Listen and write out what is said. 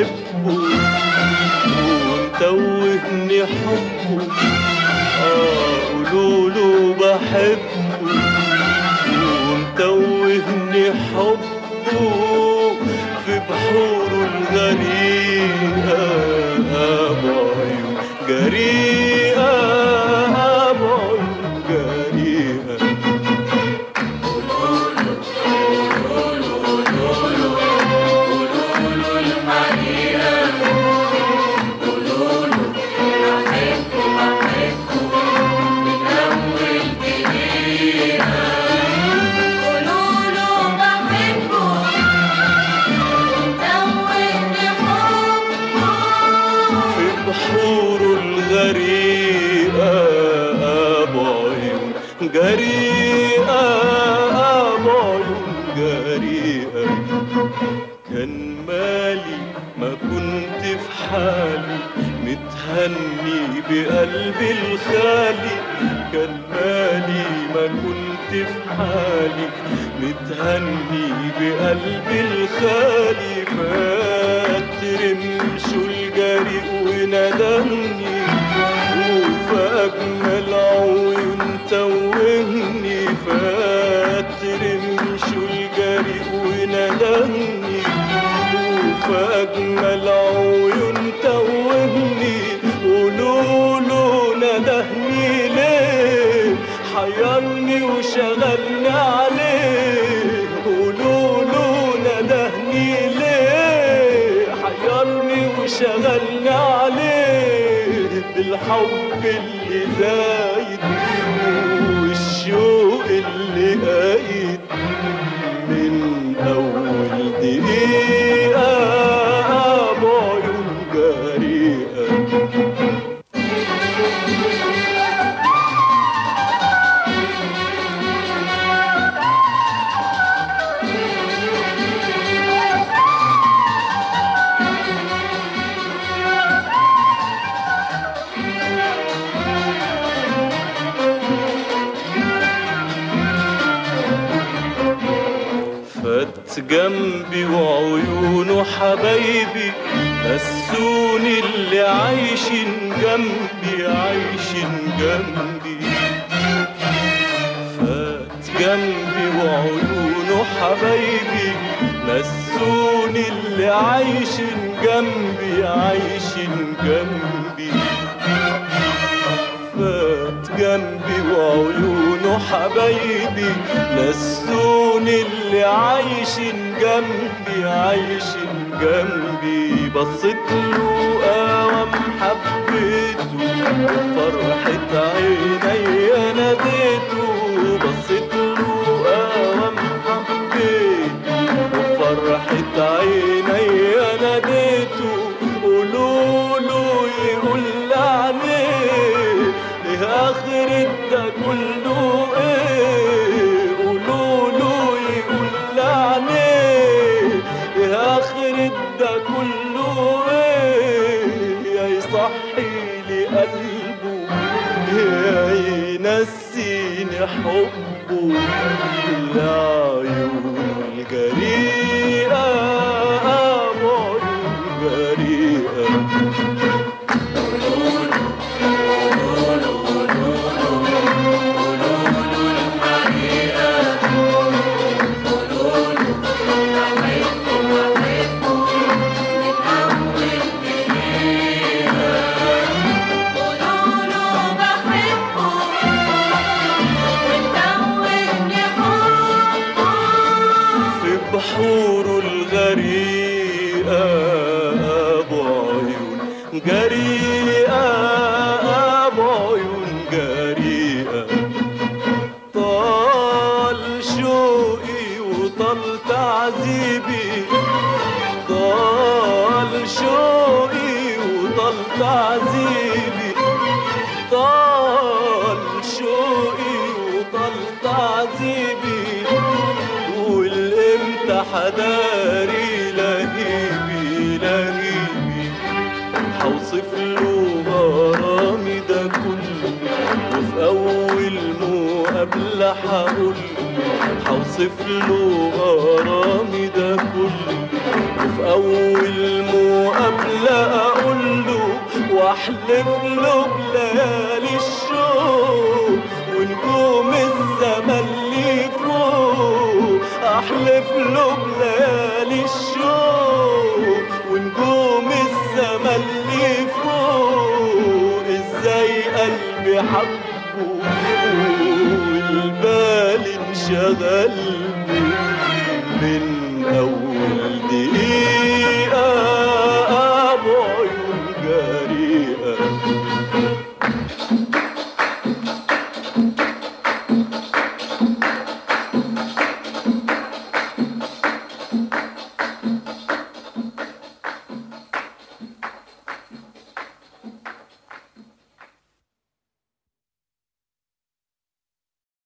بحبه ومتوهني حبه، قولوله بحبه ومتوهني حبه في بحوره الغريقة بعيون جريئة، بعيون جريئة. جريئة بعيون جريئة. كان مالي ما كنت في حالي متهني بقلبي الخالي، كان مالي ما كنت في حالي متهني بقلبي الخالي. فات رمشه الجريء وندمني وفي أجمل عيون توهني، فات رمشه الجريء وندمني وفي أجمل عيون توهني. قولوله ندهني ليه حيرني وشغلني عليه، قولوله ندهني ليه حيرني وشغلني عليه. بالحب اللي زايد والشوق اللي قايد من أول دقيقة بعيون جريئة. جنبي وعيونه حبايبي نسوني اللي عايشين جنبي عايشين جنبي. فات جنبي وعيونه حبايبي نسوني اللي عايشين جنبي عايشين جنبي. فات جنبي وعيونه حبايبي نسوني اللي عايشين جنبي عايشين جنبي. بصيت له قوام حبيته وفرحة عيني ناديته، بصيت له قوام حبيته وفرحة عيني ناديته. قولوله يقول عليه آخرة ده كله ايه، قولوله يقول عليه آخرة ده كله ايه. يا يصحي لي قلبه يا ينسيني حبه لعيونه الجريئة بعيون جريئة. بحوره الغريقة بعيون جريئة بعيون جريئة. طال شوقي وطال تعذيبي، طال شوقي وطال تعذيبي، طال شوقي وطال تعذيبي. حداري لهيبي لهيبي حوصف له غرامي ده كله وفي أول مقابلة حقول حوصف له غرامي ده كله وفي وفي أول مقابلة أقول له وأحلف له بليالي الشوق ونجوم الزمن اللي فوق، أحلف له بليالي الشوق